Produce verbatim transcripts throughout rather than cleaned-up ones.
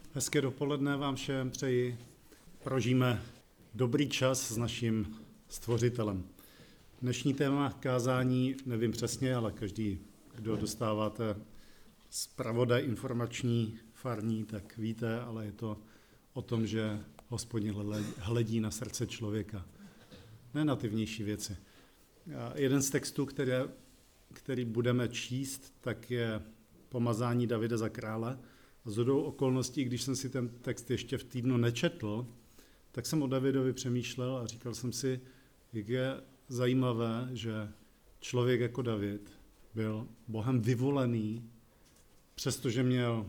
Hezké dopoledne vám všem přeji. Prožijeme dobrý čas s naším stvořitelem. Dnešní téma kázání, nevím přesně, ale každý, kdo dostáváte zpravodaj informační, farní, tak víte, ale je to o tom, že Hospodin hledí na srdce člověka. Ne na ty vnější věci. A jeden z textů, které, který budeme číst, tak je pomazání Davida za krále. A shodou okolností, když jsem si ten text ještě v týdnu nečetl, tak jsem o Davidovi přemýšlel a říkal jsem si, jak je zajímavé, že člověk jako David byl Bohem vyvolený, přestože měl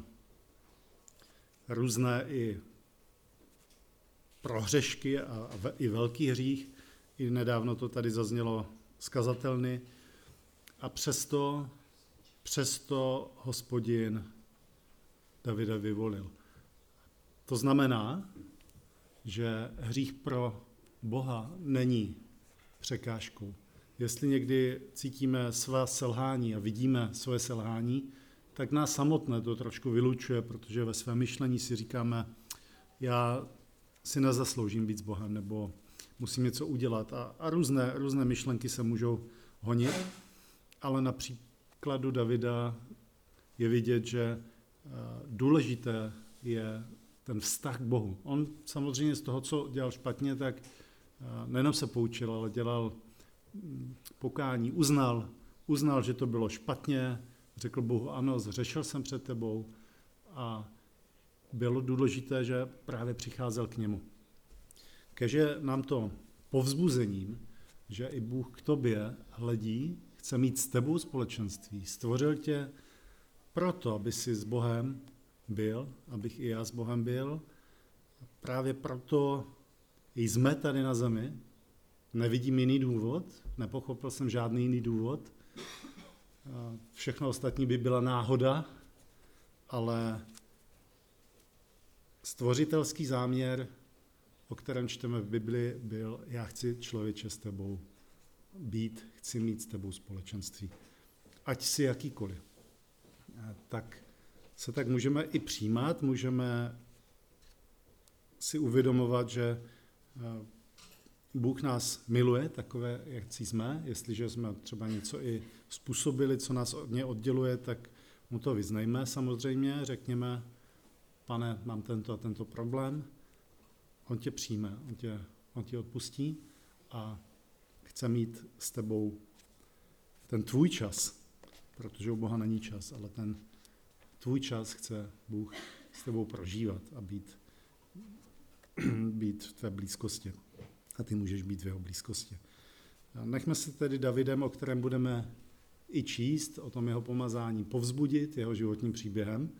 různé i prohřešky a, a i velký hřích, i nedávno to tady zaznělo z kazatelny, a přesto, přesto Hospodin Davida vyvolil. To znamená, že hřích pro Boha není překážkou. Jestli někdy cítíme svá selhání a vidíme svoje selhání, tak nás samotné to trošku vylučuje, protože ve svém myšlení si říkáme, já si nezasloužím být s Bohem, nebo musím něco udělat. A, a různé, různé myšlenky se můžou honit, ale na příkladu Davida je vidět, že důležité je ten vztah k Bohu. On samozřejmě z toho, co dělal špatně, tak nejenom se poučil, ale dělal pokání, uznal, uznal, že to bylo špatně, řekl Bohu, ano, zřešil jsem před tebou, a bylo důležité, že právě přicházel k němu. Keže nám to povzbuzením, že i Bůh k tobě hledí, chce mít s tebou společenství, stvořil tě proto, aby jsi s Bohem byl, abych i já s Bohem byl. Právě proto jsme tady na zemi. Nevidím jiný důvod, nepochopil jsem žádný jiný důvod. Všechno ostatní by byla náhoda, ale stvořitelský záměr, o kterém čteme v Biblii, byl, já chci, člověče, s tebou být, chci mít s tebou společenství. Ať si jakýkoliv. Tak se tak můžeme i přijímat, můžeme si uvědomovat, že Bůh nás miluje, takové, jak jsme. Jestliže jsme třeba něco i způsobili, co nás od něj odděluje, tak mu to vyznejme samozřejmě, řekněme, pane, mám tento a tento problém, on tě přijme, on tě, on tě odpustí a chce mít s tebou ten tvůj čas, protože u Boha není čas, ale ten tvůj čas chce Bůh s tebou prožívat a být, být v tvé blízkosti. A ty můžeš být v jeho blízkosti. Nechme se tedy Davidem, o kterém budeme i číst, o tom jeho pomazání, povzbudit jeho životním příběhem.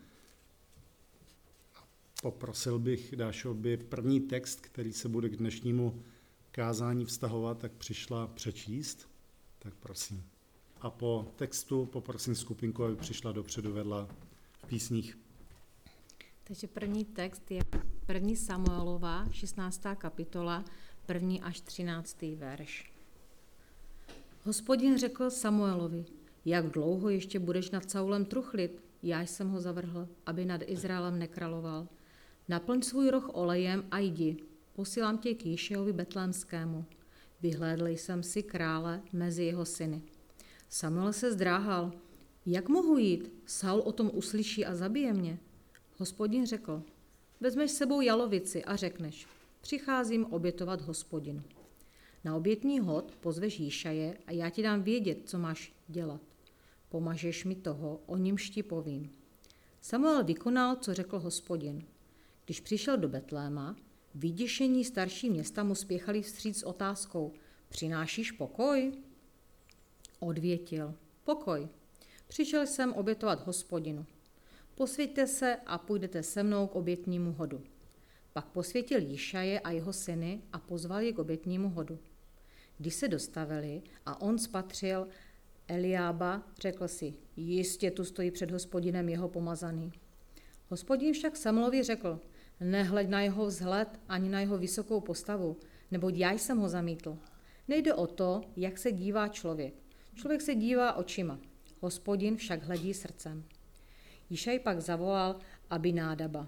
Poprosil bych Dášo, by první text, který se bude k dnešnímu kázání vztahovat, tak přišla přečíst. Tak prosím. A po textu poprosím skupinku, aby přišla dopředu vedla v písních. Takže první text je první Samuelova, šestnáctá kapitola, první až třináctý verš. Hospodin řekl Samuelovi, jak dlouho ještě budeš nad Saulem truchlit? Já jsem ho zavrhl, aby nad Izraelem nekráloval. Naplň svůj roh olejem a jdi. Posílám tě k Jíšejovi betlémskému. Vyhlédl jsem si krále mezi jeho syny. Samuel se zdráhal. Jak mohu jít? Saul o tom uslyší a zabije mě. Hospodin řekl, vezmeš s sebou jalovici a řekneš, přicházím obětovat Hospodinu. Na obětní hod pozveš Jíšaje a já ti dám vědět, co máš dělat. Pomažeš mi toho, o němž ti povím. Samuel vykonal, co řekl Hospodin. Když přišel do Betléma, vyděšení starší města mu spěchali vstříc s otázkou, přinášíš pokoj? Odvětil, pokoj. Přišel jsem obětovat Hospodinu. Posvěťte se a půjdete se mnou k obětnímu hodu. Pak posvětil Jíšaje a jeho syny a pozval je k obětnímu hodu. Když se dostavili a on spatřil Eliába, řekl si, jistě tu stojí před Hospodinem jeho pomazaný. Hospodin však Samuelovi řekl, nehleď na jeho vzhled ani na jeho vysokou postavu, neboť já jsem ho zamítl. Nejde o to, jak se dívá člověk. Člověk se dívá očima, Hospodin však hledí srdcem. Jíšaj pak zavolal Abinádaba.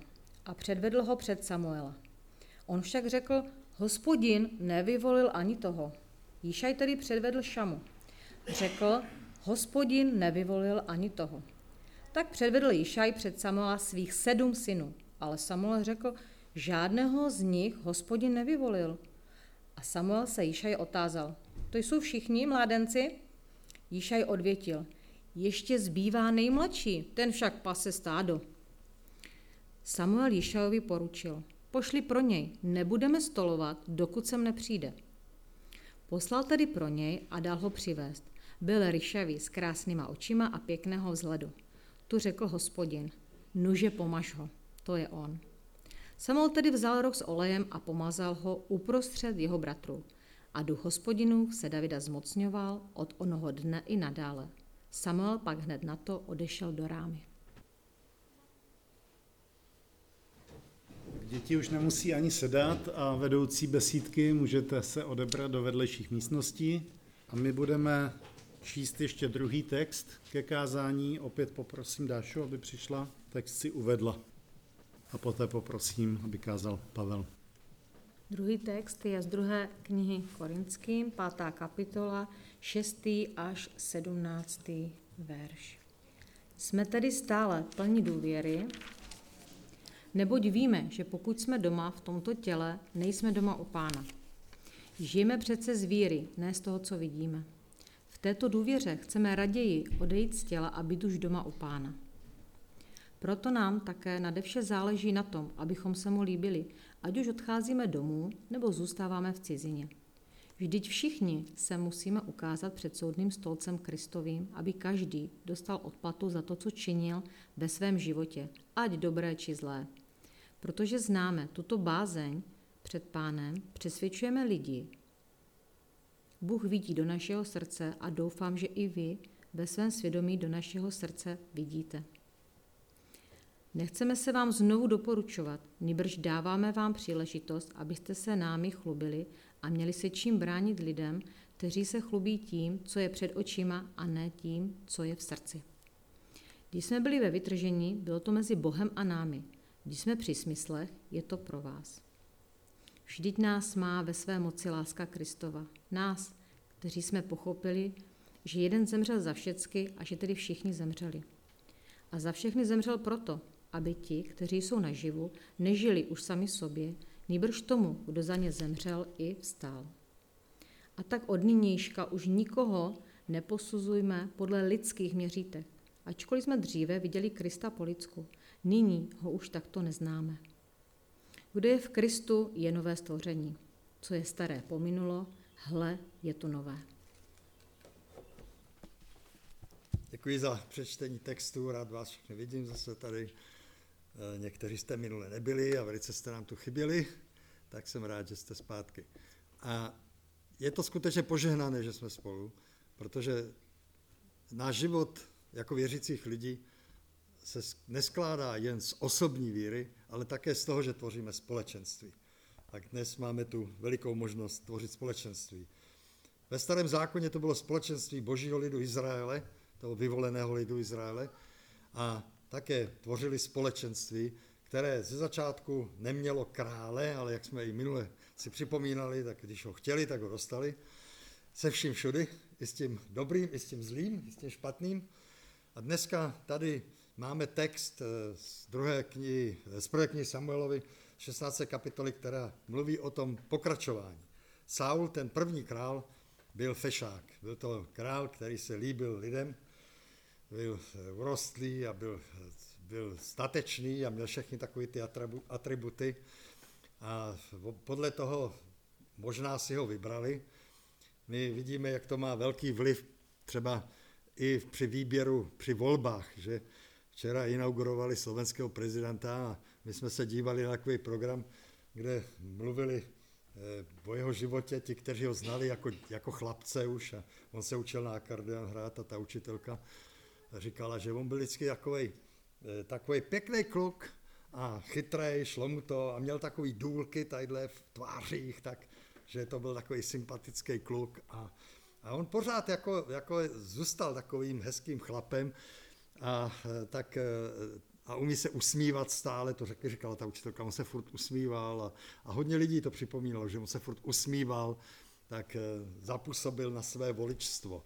a předvedl ho před Samuela. On však řekl, Hospodin nevyvolil ani toho. Jíšaj tedy předvedl Šamu. Řekl, Hospodin nevyvolil ani toho. Tak předvedl Jíšaj před Samuela svých sedm synů, ale Samuel řekl, žádného z nich Hospodin nevyvolil. A Samuel se Jíšaje otázal, to jsou všichni mládenci? Jíšaj odvětil, ještě zbývá nejmladší, ten však pase stádo. Samuel Jíšajovi poručil, pošli pro něj, nebudeme stolovat, dokud sem nepřijde. Poslal tedy pro něj a dal ho přivést. Byl ryšavý, s krásnýma očima a pěkného vzhledu. Tu řekl Hospodin, nuže pomaž ho, to je on. Samuel tedy vzal roh s olejem a pomazal ho uprostřed jeho bratrů. A duch Hospodinův se Davida zmocňoval od onoho dne i nadále. Samuel pak hned na to odešel do Rámy. Děti už nemusí ani sedat a vedoucí besídky můžete se odebrat do vedlejších místností. A my budeme číst ještě druhý text ke kázání. Opět poprosím Dášu, aby přišla, text si uvedla. A poté poprosím, aby kázal Pavel. Druhý text je z druhé knihy Korinským, pátá kapitola, šestý až sedmnáctý verš. Jsme tedy stále plní důvěry, neboť víme, že pokud jsme doma v tomto těle, nejsme doma u Pána. Žijeme přece z víry, ne z toho, co vidíme. V této důvěře chceme raději odejít z těla a být už doma u Pána. Proto nám také nadevše záleží na tom, abychom se mu líbili, ať už odcházíme domů nebo zůstáváme v cizině. Vždyť všichni se musíme ukázat před soudným stolcem Kristovým, aby každý dostal odplatu za to, co činil ve svém životě, ať dobré či zlé. Protože známe tuto bázeň před Pánem, přesvědčujeme lidi. Bůh vidí do našeho srdce a doufám, že i vy ve svém svědomí do našeho srdce vidíte. Nechceme se vám znovu doporučovat, nýbrž dáváme vám příležitost, abyste se námi chlubili a měli se čím bránit lidem, kteří se chlubí tím, co je před očima a ne tím, co je v srdci. Když jsme byli ve vytržení, bylo to mezi Bohem a námi. Když jsme při smyslech, je to pro vás. Vždyť nás má ve své moci láska Kristova. Nás, kteří jsme pochopili, že jeden zemřel za všecky a že tedy všichni zemřeli. A za všechny zemřel proto, aby ti, kteří jsou naživu, nežili už sami sobě, nýbrž tomu, kdo za ně zemřel i vstál. A tak od nynějška už nikoho neposuzujme podle lidských měřítek. Ačkoliv jsme dříve viděli Krista po lidsku, nyní ho už takto neznáme. Kdo je v Kristu, je nové stvoření. Co je staré pominulo, hle, je to nové. Děkuji za přečtení textu, rád vás všechny vidím zase tady. Někteří jste minule nebyli a velice jste nám tu chyběli, tak jsem rád, že jste zpátky. A je to skutečně požehnané, že jsme spolu, protože náš život jako věřících lidí se neskládá jen z osobní víry, ale také z toho, že tvoříme společenství. Tak dnes máme tu velikou možnost tvořit společenství. Ve Starém zákoně to bylo společenství Božího lidu Izraele, toho vyvoleného lidu Izraele, a také tvořili společenství, které ze začátku nemělo krále, ale jak jsme i minule si připomínali, tak když ho chtěli, tak ho dostali. Se vším všudy, i s tím dobrým, i s tím zlým, i s tím špatným. A dneska tady máme text z druhé knihy, z prvé knihy Samuelovi, šestnácté kapitoly, která mluví o tom pokračování. Saul, ten první král, byl fešák. Byl to král, který se líbil lidem, byl urostlý a byl, byl statečný a měl všechny takové ty atributy. A podle toho možná si ho vybrali. My vidíme, jak to má velký vliv třeba i při výběru, při volbách, že včera inaugurovali slovenského prezidenta a my jsme se dívali na takový program, kde mluvili o jeho životě ti, kteří ho znali jako, jako chlapce už, a on se učil na akordeon hrát a ta učitelka říkala, že on byl vždycky takovej, takovej pěkný kluk a chytrej, šlo mu to a měl takový důlky tadyhle v tvářích, tak, že to byl takový sympatický kluk a, a on pořád jako, jako zůstal takovým hezkým chlapem a tak a umí se usmívat stále, to řekl, říkala ta učitelka, on se furt usmíval a, a hodně lidí to připomínalo, že on se furt usmíval, tak zapůsobil na své voličstvo.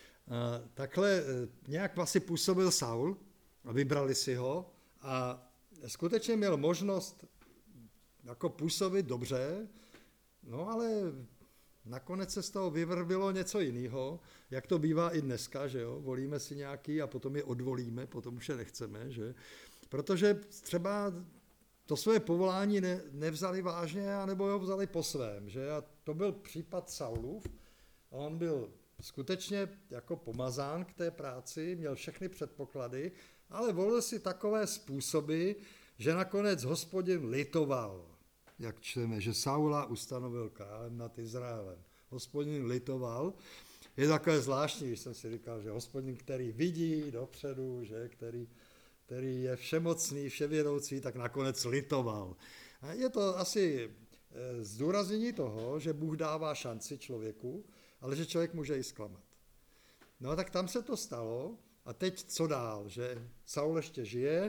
Takhle nějak vlastně působil Saul a vybrali si ho a skutečně měl možnost jako působit dobře, no ale nakonec se z toho vyvrbilo něco jiného, jak to bývá i dneska, že jo, volíme si nějaký a potom je odvolíme, potom už je nechceme, že, protože třeba to své povolání ne, nevzali vážně, anebo ho vzali po svém, že, a to byl případ Saulův, on byl skutečně jako pomazán k té práci, měl všechny předpoklady, ale volil si takové způsoby, že nakonec Hospodin litoval, jak čteme, že Saula ustanovil králem nad Izraelem. Hospodin litoval. Je takové zvláštní, když jsem si říkal, že Hospodin, který vidí dopředu, že, který, který je všemocný, vševědoucí, tak nakonec litoval. A je to asi zdůraznění toho, že Bůh dává šanci člověku, ale že člověk může i zklamat. No tak tam se to stalo a teď co dál, že Saul ještě žije,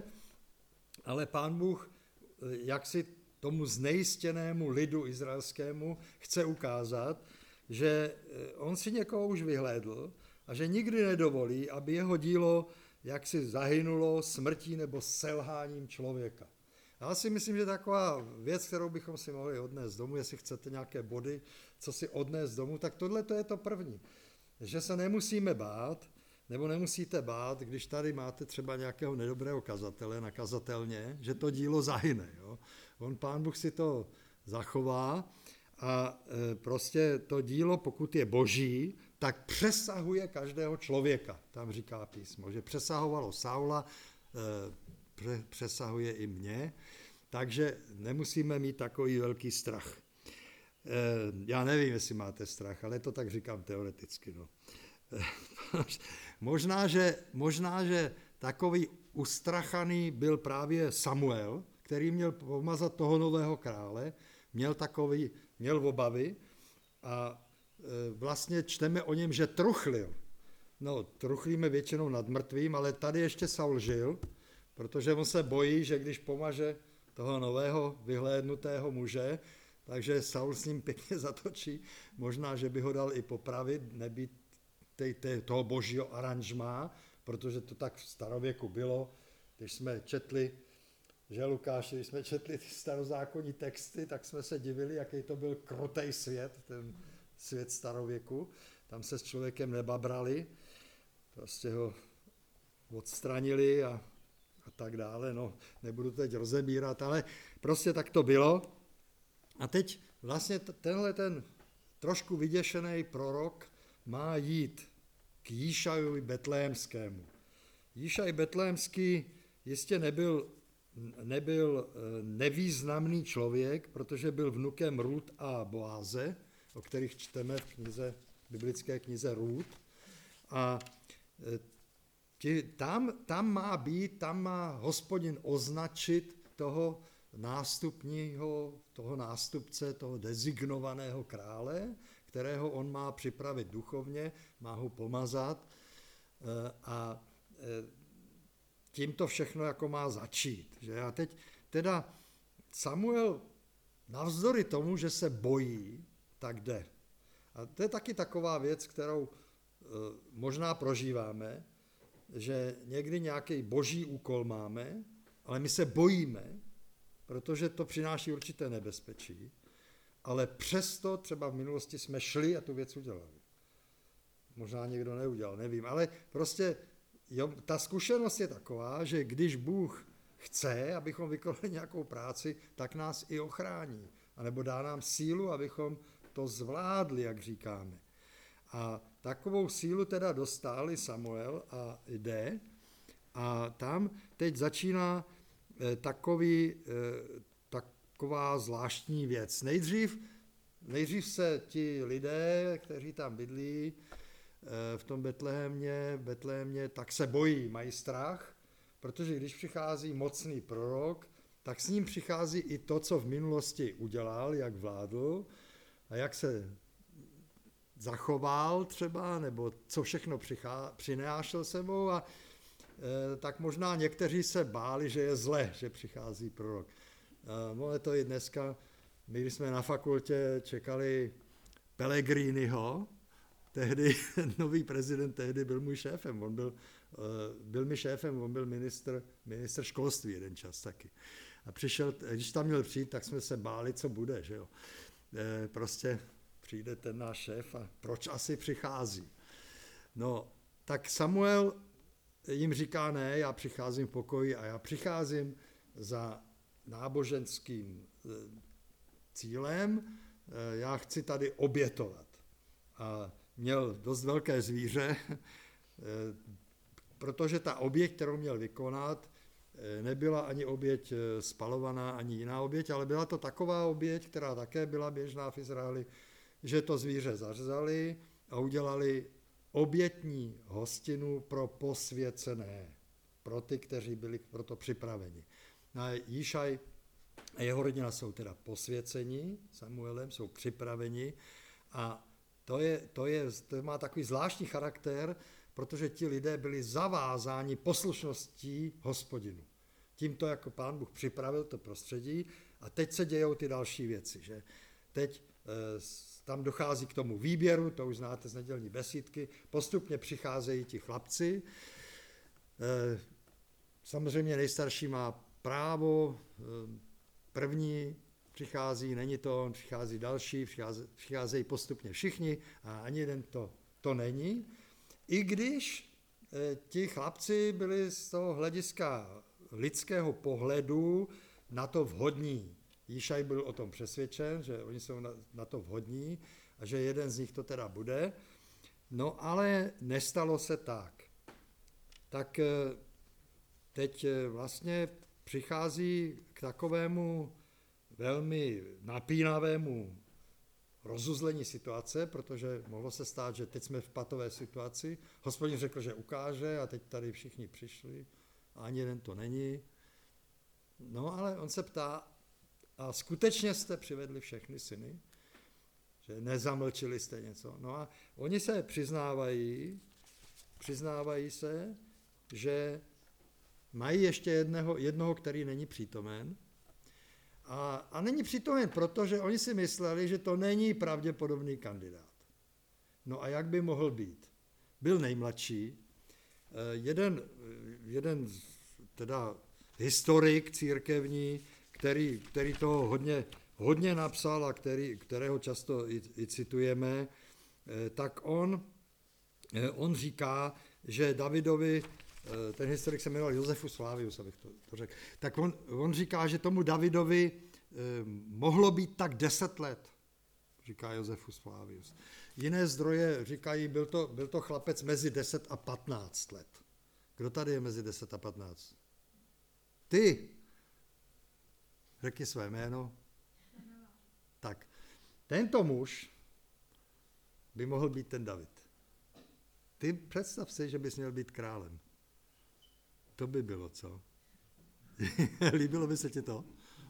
ale Pán Bůh, jak si tomu znejistěnému lidu izraelskému chce ukázat, že on si někoho už vyhlédl a že nikdy nedovolí, aby jeho dílo jaksi zahynulo smrtí nebo selháním člověka. Já si myslím, že taková věc, kterou bychom si mohli odnést domů, jestli chcete nějaké body, co si odnést domů, tak tohle to je to první. Že se nemusíme bát, nebo nemusíte bát, když tady máte třeba nějakého nedobrého kazatele na kazatelně, že to dílo zahyne. Jo? On, Pán Bůh si to zachová a e, prostě to dílo, pokud je boží, tak přesahuje každého člověka. Tam říká písmo, že přesahovalo Saula, e, pre, přesahuje i mě, takže nemusíme mít takový velký strach. E, já nevím, jestli máte strach, ale to tak říkám teoreticky. No. možná, že, možná, že takový ustrachaný byl právě Samuel, který měl pomazat toho nového krále, měl takový, měl obavy a e, vlastně čteme o něm, že truchlil. No, truchlíme většinou nad mrtvým, ale tady ještě Saul žil, protože on se bojí, že když pomaže toho nového vyhlédnutého muže, takže Saul s ním pěkně zatočí, možná, že by ho dal i popravit, nebýt tej, tej, toho božího aranžmá, protože to tak v starověku bylo, když jsme četli, že Lukáši, když jsme četli ty starozákonní texty, tak jsme se divili, jaký to byl krutej svět, ten svět starověku, tam se s člověkem nebabrali, prostě ho odstranili a, a tak dále, no nebudu teď rozebírat, ale prostě tak to bylo. A teď vlastně tenhle ten trošku vyděšený prorok má jít k Jíšajovi betlémskému. Jíšaj betlémský jistě nebyl, nebyl nevýznamný člověk, protože byl vnukem Rut a Boáze, o kterých čteme v knize, biblické knize Rut. A ti, tam, tam má být, tam má Hospodin označit toho nástupního, toho nástupce, toho designovaného krále, kterého on má připravit duchovně, má ho pomazat a tím to všechno jako má začít. Že? A teď teda Samuel navzdory tomu, že se bojí, tak jde. A to je taky taková věc, kterou možná prožíváme, že někdy nějaký boží úkol máme, ale my se bojíme, protože to přináší určité nebezpečí, ale přesto třeba v minulosti jsme šli a tu věc udělali. Možná někdo neudělal, nevím, ale prostě jo, ta zkušenost je taková, že když Bůh chce, abychom vykonali nějakou práci, tak nás i ochrání, anebo dá nám sílu, abychom to zvládli, jak říkáme. A takovou sílu teda dostal i Samuel a jde a tam teď začíná takový, taková zvláštní věc. Nejdřív, nejdřív se ti lidé, kteří tam bydlí v tom Betlémě, Betlémě, tak se bojí, mají strach, protože když přichází mocný prorok, tak s ním přichází i to, co v minulosti udělal, jak vládl a jak se zachoval třeba, nebo co všechno přichá, přinášel sebou a tak možná někteří se báli, že je zle, že přichází prorok. No to i dneska, my když jsme na fakultě čekali Pellegriniho, tehdy nový prezident tehdy byl můj šéfem, on byl, byl mi šéfem, on byl ministr, ministr školství jeden čas taky. A přišel, když tam měl přijít, tak jsme se báli, co bude, že jo. Prostě přijde ten náš šéf a proč asi přichází. No, tak Samuel jim říká, ne, já přicházím v pokoji a já přicházím za náboženským cílem, já chci tady obětovat. A měl dost velké zvíře, protože ta oběť, kterou měl vykonat, nebyla ani oběť spalovaná, ani jiná oběť, ale byla to taková oběť, která také byla běžná v Izraeli, že to zvíře zařezali a udělali obětní hostinu pro posvěcené, pro ty, kteří byli pro to připraveni. A Jíšaj a jeho rodina jsou teda posvěceni Samuelem, jsou připraveni a to, je, to, je, to má takový zvláštní charakter, protože ti lidé byli zavázáni poslušností Hospodinu. Tímto jako Pán Bůh připravil to prostředí a teď se dějou ty další věci. Že? Teď e, tam dochází k tomu výběru, to už znáte z nedělní besídky, postupně přicházejí ti chlapci. E, samozřejmě nejstarší má právo, e, první přichází, není to on, přichází další, přicházejí, přicházejí postupně všichni a ani jeden to, to není. I když e, ti chlapci byli z toho hlediska lidského pohledu na to vhodní. Jíšaj byl o tom přesvědčen, že oni jsou na, na to vhodní a že jeden z nich to teda bude. No ale nestalo se tak. Tak e, teď e, vlastně přichází k takovému velmi napínavému rozuzlení situace, protože mohlo se stát, že teď jsme v patové situaci. Hospodin řekl, že ukáže a teď tady všichni přišli a ani jeden to není. No ale on se ptá, a skutečně jste přivedli všechny syny? Že nezamlčili jste něco? No a oni se přiznávají, přiznávají se, že mají ještě jednoho, jednoho, který není přítomen. A, a není přítomen, protože oni si mysleli, že to není pravděpodobný kandidát. No a jak by mohl být? Byl nejmladší, jeden, jeden teda historik církevní, který, který toho hodně, hodně napsal a který, kterého často i, i citujeme, tak on, on říká, že Davidovi, ten historik se jmenoval Josefus Flavius, abych to, to řekl, tak on, on říká, že tomu Davidovi eh, mohlo být tak deset let, říká Josefus Flavius. Jiné zdroje říkají, byl to, byl to chlapec mezi deset a patnáct let. Kdo tady je mezi deset a patnáct? Ty! Řekni své jméno. Tak, tento muž by mohl být ten David. Ty představ si, že bys měl být králem. To by bylo, co? Líbilo by se ti to?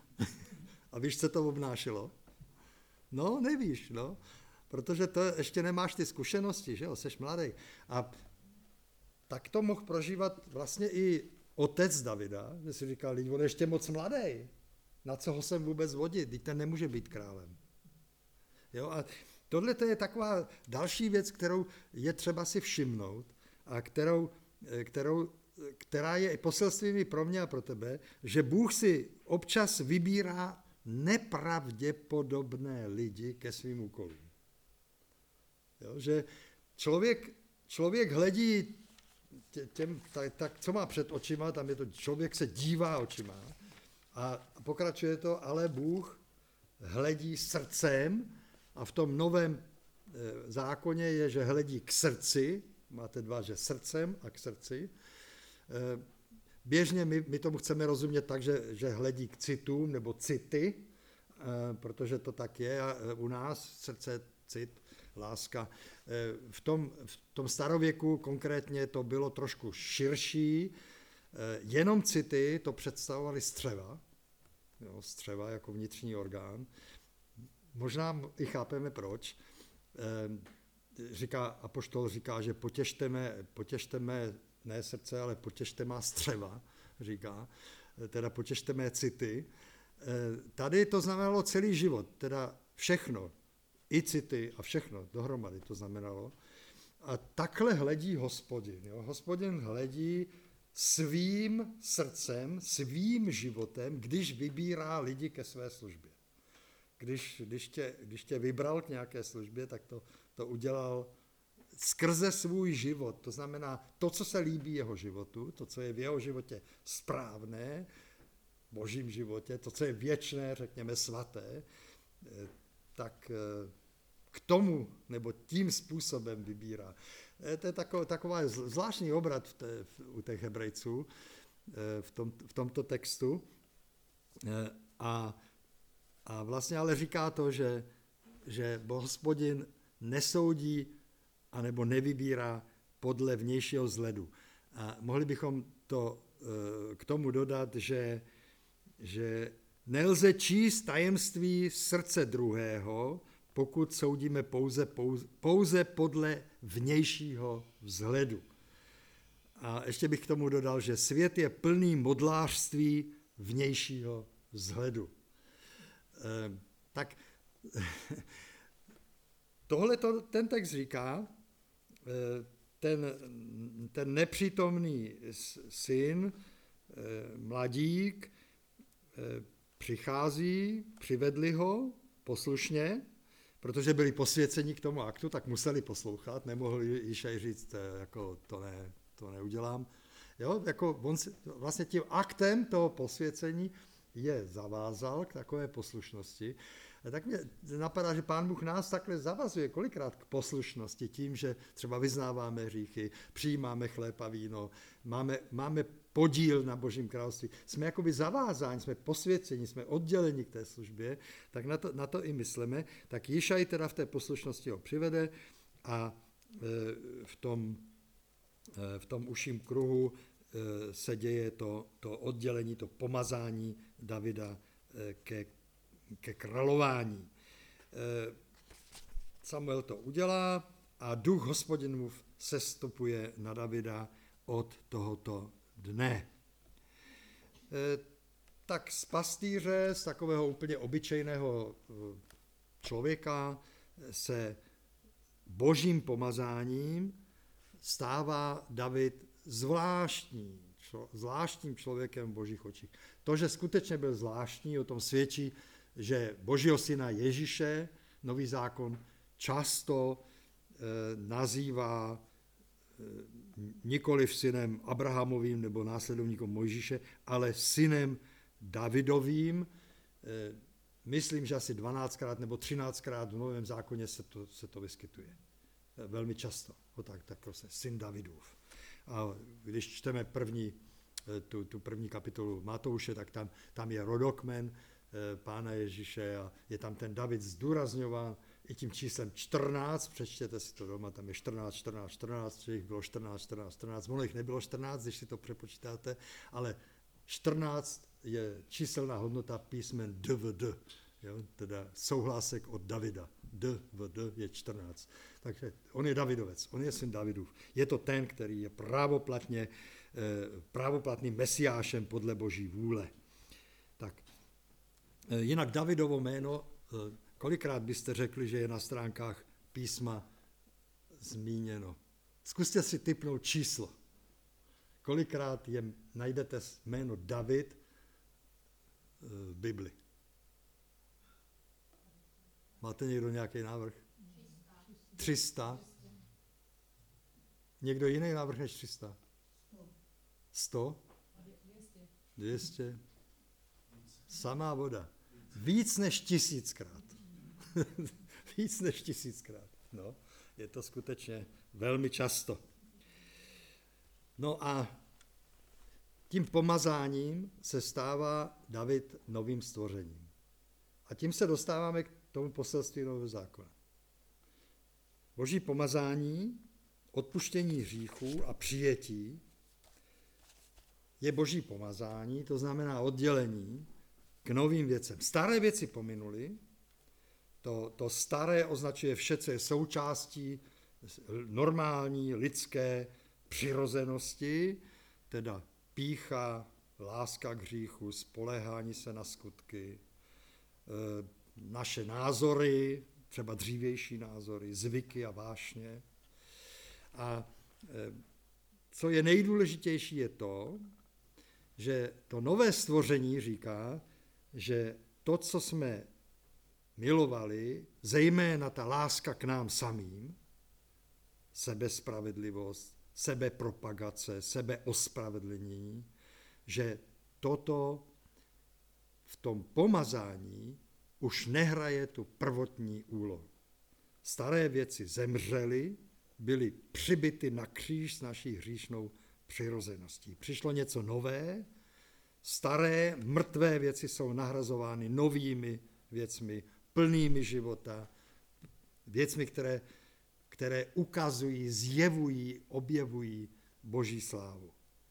A víš, co to obnášelo? No, nevíš, no. Protože to ještě nemáš ty zkušenosti, že jo, seš mladý. A tak to mohl prožívat vlastně i otec Davida, že si říkal, on je ještě moc mladý. Na co ho sem vůbec vodit? Teď ten nemůže být králem. Jo, a tohle to je taková další věc, kterou je třeba si všimnout a kterou, kterou, která je poselstvím i pro mě a pro tebe, že Bůh si občas vybírá nepravděpodobné lidi ke svým úkolům. Jo, že člověk, člověk hledí těm, tak, tak, co má před očima, tam je to, člověk se dívá očima a pokračuje to, ale Bůh hledí srdcem a v tom novém zákoně je, že hledí k srdci, máte dva, že srdcem a k srdci. Běžně my, my tomu chceme rozumět tak, že, že hledí k citům nebo city, protože to tak je u nás, srdce, cit, láska. V tom, v tom starověku konkrétně to bylo trošku širší, jenom city to představovaly střeva, jo, střeva jako vnitřní orgán. Možná i chápeme proč. Říká, apoštol říká, že potěšte mé, potěšte mé ne srdce, ale potěšte má střeva, říká, teda potěšte mé city. Tady to znamenalo celý život, teda všechno, i city a všechno dohromady to znamenalo. A takhle hledí Hospodin. Jo? Hospodin hledí svým srdcem, svým životem, když vybírá lidi ke své službě. Když, když, tě, když tě vybral k nějaké službě, tak to, to udělal skrze svůj život. To znamená to, co se líbí jeho životu, to, co je v jeho životě správné, v božím životě, to, co je věčné, řekněme svaté, tak k tomu nebo tím způsobem vybírá. To je taková, taková zvláštní obrat v té, v, u těch Hebrejců v, tom, v tomto textu. A, a vlastně ale říká to, že, že Hospodin nesoudí anebo nevybírá podle vnějšího vzhledu. A mohli bychom to k tomu dodat, že, že nelze číst tajemství srdce druhého, pokud soudíme pouze, pouze, pouze podle vnějšího vzhledu. A ještě bych k tomu dodal, že svět je plný modlářství vnějšího vzhledu. E, tak tohle to, ten text říká, ten, ten nepřítomný syn, mladík, přichází, přivedli ho poslušně, protože byli posvěceni k tomu aktu, tak museli poslouchat, nemohli Jišaj říct, jako to, ne, to neudělám. Jo, jako on si, vlastně tím aktem toho posvěcení je zavázal k takové poslušnosti. Tak mě napadá, že Pán Bůh nás takhle zavazuje kolikrát k poslušnosti tím, že třeba vyznáváme hříchy, přijímáme chléb a víno, máme, máme podíl na Božím království. Jsme jakoby zavázáni, jsme posvěceni, jsme odděleni k té službě, tak na to, na to i myslíme. Tak Jišaj teda v té poslušnosti ho přivede a v tom, v tom užším kruhu se děje to, to oddělení, to pomazání Davida ke ke králování. Samuel to udělá a duch Hospodinův sestupuje na Davida od tohoto dne. Tak z pastýře, z takového úplně obyčejného člověka se božím pomazáním stává David zvláštní, člo, zvláštním člověkem v božích očích. To, že skutečně byl zvláštní, o tom svědčí, že Božího syna Ježíše, Nový zákon, často e, nazývá e, nikoliv synem Abrahamovým nebo následovníkom Mojžíše, ale synem Davidovým. E, myslím, že asi dvanáctkrát nebo třináctkrát v Novém zákoně se to, se to vyskytuje. E, velmi často. O tak, tak prostě, syn Davidův. A když čteme první, tu, tu první kapitolu Matouše, tak tam, tam je rodokmen Pána Ježíše a je tam ten David zdůrazňován i tím číslem čtrnáct, přečtěte si to doma, tam je čtrnáct, čtrnáct, čtrnáct, že jich bylo čtrnáct, čtrnáct, čtrnáct, ono jich nebylo čtrnáct, když si to přepočítáte, ale čtrnáct je číselná hodnota písmen D V D, jo, teda souhlásek od Davida. D V D je čtrnáct. Takže on je Davidovec, on je syn Davidův. Je to ten, který je právoplatně, právoplatným mesiášem podle Boží vůle. Tak, jinak Davidovo jméno, kolikrát byste řekli, že je na stránkách písma zmíněno? Zkuste si tipnout číslo. Kolikrát je, najdete jméno David v Bibli? Máte někdo nějaký návrh? tři sta. Někdo jiný návrh než tři sta? sto? dvě stě? Samá voda. Víc než tisíckrát. Víc než tisíckrát. No, je to skutečně velmi často. No a tím pomazáním se stává David novým stvořením. A tím se dostáváme k tomu poselství Nového zákona. Boží pomazání, odpuštění hříchů a přijetí je boží pomazání, to znamená oddělení k novým věcem. Staré věci pominuly, to, to staré označuje vše, co je součástí normální, lidské, přirozenosti, teda pýcha, láska k hříchu, spoléhání se na skutky, naše názory, třeba dřívější názory, zvyky a vášně. A co je nejdůležitější je to, že to nové stvoření říká, že to, co jsme milovali, zejména ta láska k nám samým, sebespravedlivost, sebepropagace, sebeospravedlnění, že toto v tom pomazání už nehraje tu prvotní úlohu. Staré věci zemřely, byly přibyty na kříž s naší hříšnou přirozeností. Přišlo něco nové, staré, mrtvé věci jsou nahrazovány novými věcmi, plnými života, věcmi, které, které ukazují, zjevují, objevují Boží slávu.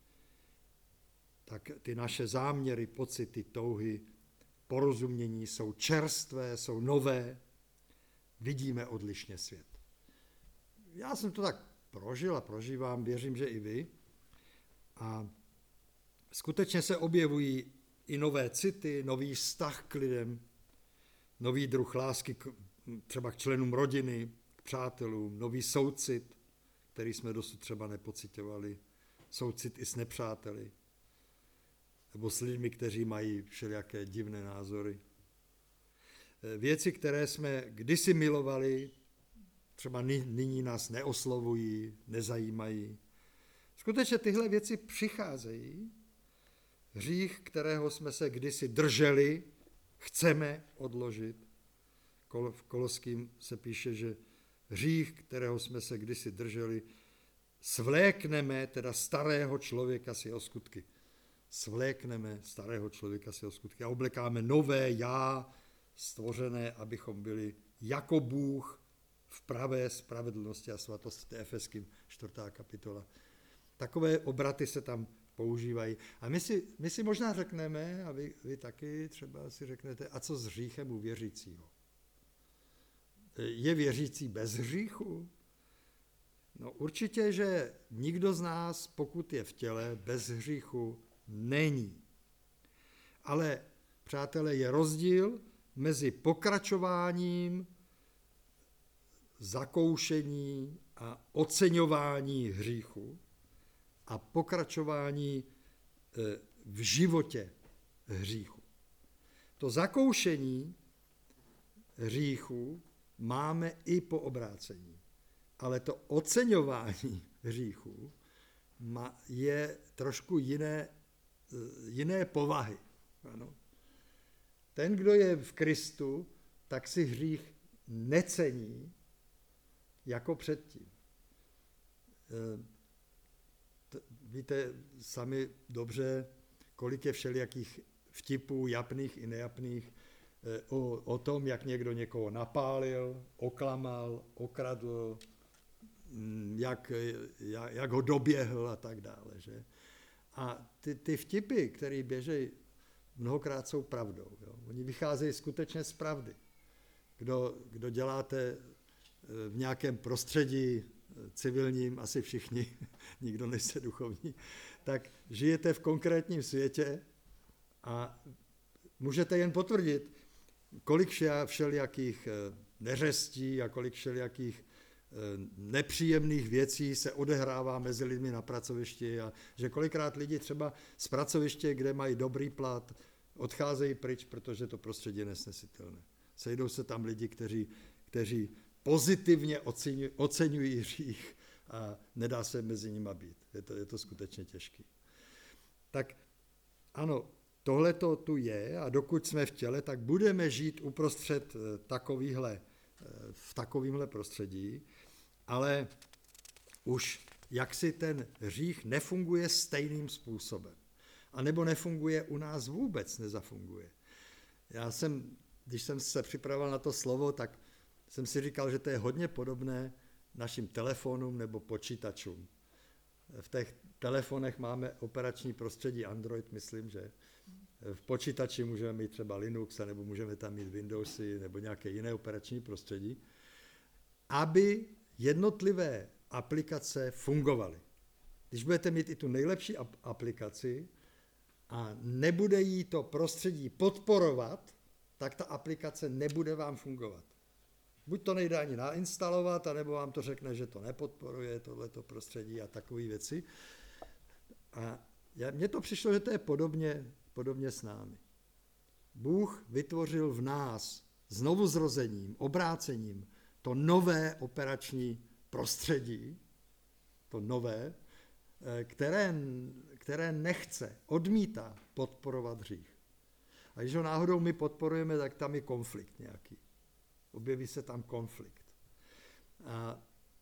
Tak ty naše záměry, pocity, touhy, porozumění jsou čerstvé, jsou nové, vidíme odlišně svět. Já jsem to tak prožil a prožívám, věřím, že i vy. A skutečně se objevují i nové city, nový vztah k lidem, nový druh lásky k, třeba k členům rodiny, k přátelům, nový soucit, který jsme dosud třeba nepociťovali, soucit i s nepřáteli, nebo s lidmi, kteří mají všelijaké divné názory. Věci, které jsme kdysi milovali, třeba nyní nás neoslovují, nezajímají. Skutečně tyhle věci přicházejí. Hřích, kterého jsme se kdysi drželi, chceme odložit. V Koloským se píše, že hřích, kterého jsme se kdysi drželi, svlékneme, teda starého člověka s jeho skutky. Svlékneme starého člověka s jeho skutky a oblekáme nové já, stvořené, abychom byli jako Bůh v pravé spravedlnosti a svatosti. To je Efeským čtvrtá kapitola. Takové obraty se tam používají. A my si, my si možná řekneme, a vy, vy taky třeba si řeknete, a co s hříchem u věřícího? Je věřící bez hříchu? No určitě, že nikdo z nás, pokud je v těle, bez hříchu není. Ale, přátelé, je rozdíl mezi pokračováním, zakoušení a oceňování hříchu a pokračování v životě hříchu. To zakoušení hříchu máme i po obrácení, ale to oceňování hříchu je trošku jiné, jiné povahy. Ano. Ten, kdo je v Kristu, tak si hřích necení jako předtím. Víte sami dobře, kolik je všelijakých vtipů, japných i nejapných, o, o tom, jak někdo někoho napálil, oklamal, okradl, jak, jak, jak ho doběhl a tak dále. Že? A ty, ty vtipy, které běžejí, mnohokrát jsou pravdou. Jo? Oni vycházejí skutečně z pravdy. Kdo, kdo děláte v nějakém prostředí civilním, asi všichni, nikdo nejste duchovní, tak žijete v konkrétním světě a můžete jen potvrdit, kolik všelijakých neřestí a kolik všelijakých nepříjemných věcí se odehrává mezi lidmi na pracovišti a že kolikrát lidi třeba z pracoviště, kde mají dobrý plat, odcházejí pryč, protože to prostředí je nesnesitelné. Sejdou se tam lidi, kteří, kteří pozitivně oceňují, oceňují hřích a nedá se mezi nimi být. Je to, je to skutečně těžké. Tak ano, tohle to tu je a dokud jsme v těle, tak budeme žít uprostřed takovýhle, v takovémhle prostředí, ale už jaksi ten hřích nefunguje stejným způsobem. A nebo nefunguje u nás vůbec, nezafunguje. Já jsem, když jsem se připravoval na to slovo, tak jsem si říkal, že to je hodně podobné našim telefonům nebo počítačům. V těch telefonech máme operační prostředí Android, myslím, že v počítači můžeme mít třeba Linux, nebo můžeme tam mít Windowsy nebo nějaké jiné operační prostředí, aby jednotlivé aplikace fungovaly. když budete mít i tu nejlepší aplikaci a nebude jí to prostředí podporovat, tak ta aplikace nebude vám fungovat. Buď to nejde ani nainstalovat, anebo vám to řekne, že to nepodporuje, tohleto prostředí a takové věci. A mně to přišlo, že to je podobně, podobně s námi. Bůh vytvořil v nás znovuzrozením, obrácením to nové operační prostředí, to nové, které, které nechce, odmítá podporovat hřích. A když ho náhodou my podporujeme, tak tam je konflikt nějaký. Objeví se tam konflikt. A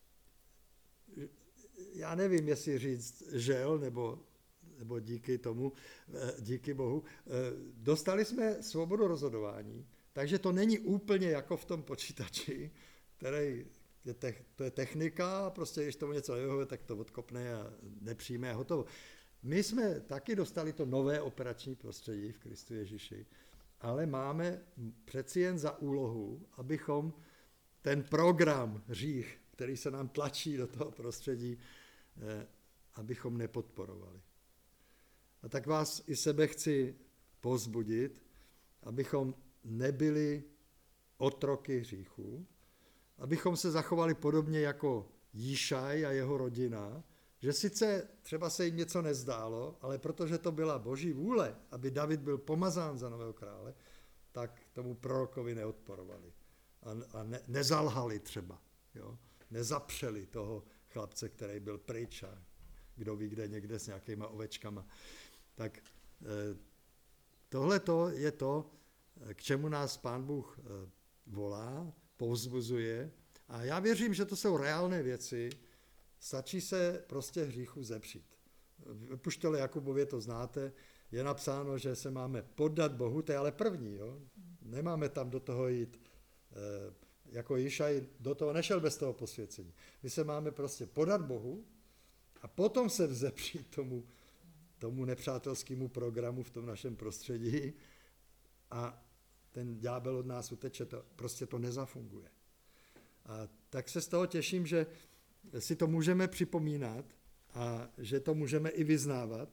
já nevím, jestli říct žel, nebo, nebo díky tomu, díky Bohu, dostali jsme svobodu rozhodování, takže to není úplně jako v tom počítači, který je te, to je technika, prostě když tomu něco nevyhovuje, tak to odkopne a nepřijme a hotovo. My jsme taky dostali to nové operační prostředí v Kristu Ježíši, ale máme přeci jen za úlohu, abychom ten program hřích, který se nám tlačí do toho prostředí, eh, abychom nepodporovali. A tak vás i sebe chci povzbudit, abychom nebyli otroky hříchu, abychom se zachovali podobně jako Jíšaj a jeho rodina, že sice třeba se jim něco nezdálo, ale protože to byla Boží vůle, aby David byl pomazán za nového krále, tak tomu prorokovi neodporovali. A, a ne, nezalhali třeba, jo? Nezapřeli toho chlapce, který byl pryč a kdo ví, kde někde s nějakýma ovečkama. Tak eh, tohle je to, k čemu nás Pán Bůh eh, volá, povzbuzuje. A já věřím, že to jsou reálné věci. Stačí se prostě hříchu zepřít. V Epištole Jakubově to znáte, je napsáno, že se máme poddat Bohu, to je ale první. Jo? Nemáme tam do toho jít, eh, jako Jíšaj do toho nešel bez toho posvěcení. My se máme prostě podat Bohu a potom se vzepřít tomu, tomu nepřátelskému programu v tom našem prostředí a ten ďábel od nás uteče, to, prostě to nezafunguje. A tak se z toho těším, že si to můžeme připomínat a že to můžeme i vyznávat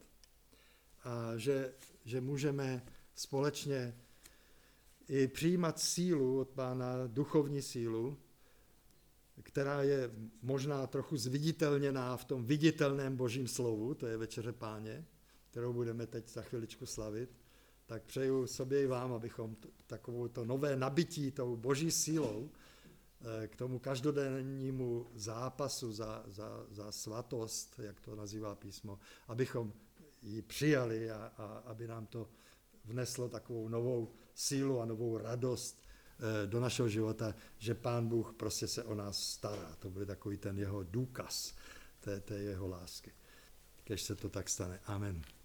a že, že můžeme společně i přijímat sílu od Pána, duchovní sílu, která je možná trochu zviditelněná v tom viditelném Božím slovu, to je Večeře Páně, kterou budeme teď za chviličku slavit, tak přeju sobě i vám, abychom t- takovou to nové nabití tou Boží sílou k tomu každodennímu zápasu za, za, za svatost, jak to nazývá písmo, abychom ji přijali a, a aby nám to vneslo takovou novou sílu a novou radost do našeho života, že Pán Bůh prostě se o nás stará. To bude takový ten jeho důkaz té, té jeho lásky. Kež se to tak stane. Amen.